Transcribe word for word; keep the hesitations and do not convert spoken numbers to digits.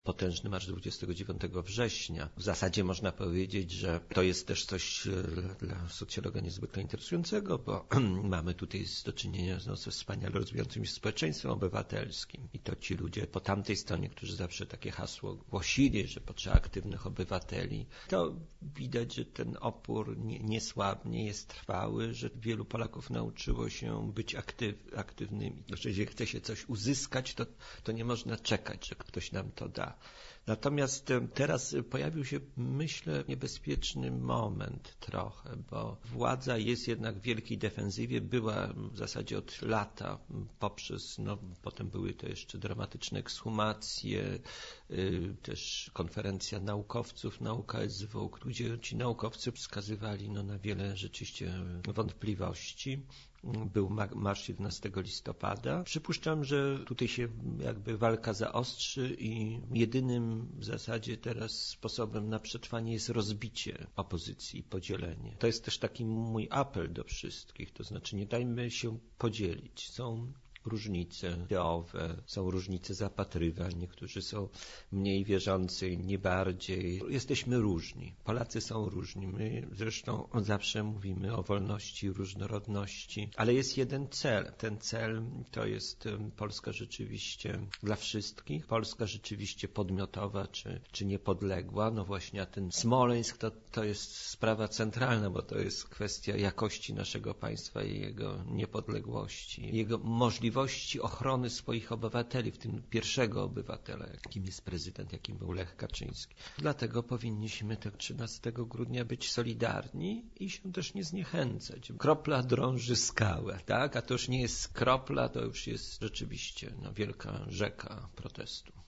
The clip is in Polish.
potężny marsz dwudziestego dziewiątego września. W zasadzie można powiedzieć, że to jest też coś dla socjologa niezwykle interesującego, bo mamy tutaj do czynienia no, ze wspaniale rozwijającym się społeczeństwem obywatelskim. I to ci ludzie po tamtej stronie, którzy zawsze takie hasło głosili, że potrzeba aktywnych obywateli, to widać, że ten opór nie, nie słabnie, jest trwały, że wielu Polaków nauczyło się być aktyw, aktywnymi. Że jeżeli chce się coś uzyskać, to, to nie można czekać, że ktoś nam to da. Natomiast teraz pojawił się, myślę, niebezpieczny moment trochę, bo władza jest jednak w wielkiej defensywie, była w zasadzie od lata poprzez, no potem były to jeszcze dramatyczne ekshumacje, yy, też konferencja naukowców na U K S W, gdzie ci naukowcy wskazywali no, na wiele rzeczywiście wątpliwości. Był marsz jedenastego listopada. Przypuszczam, że tutaj się jakby walka zaostrzy i jedynym w zasadzie teraz sposobem na przetrwanie jest rozbicie opozycji, podzielenie. To jest też taki mój apel do wszystkich, to znaczy nie dajmy się podzielić. Są różnice ideowe, są różnice zapatrywań, niektórzy są mniej wierzący, inni bardziej. Jesteśmy różni. Polacy są różni. My zresztą zawsze mówimy o wolności i różnorodności, ale jest jeden cel. Ten cel to jest Polska rzeczywiście dla wszystkich, Polska rzeczywiście podmiotowa czy, czy niepodległa. No właśnie, a ten Smoleńsk to, to jest sprawa centralna, bo to jest kwestia jakości naszego państwa i jego niepodległości, jego możliwości ochrony swoich obywateli, w tym pierwszego obywatela, jakim jest prezydent, jakim był Lech Kaczyński. Dlatego powinniśmy tego trzynastego grudnia być solidarni i się też nie zniechęcać. Kropla drąży skałę, tak? A to już nie jest kropla, to już jest rzeczywiście no, wielka rzeka protestu.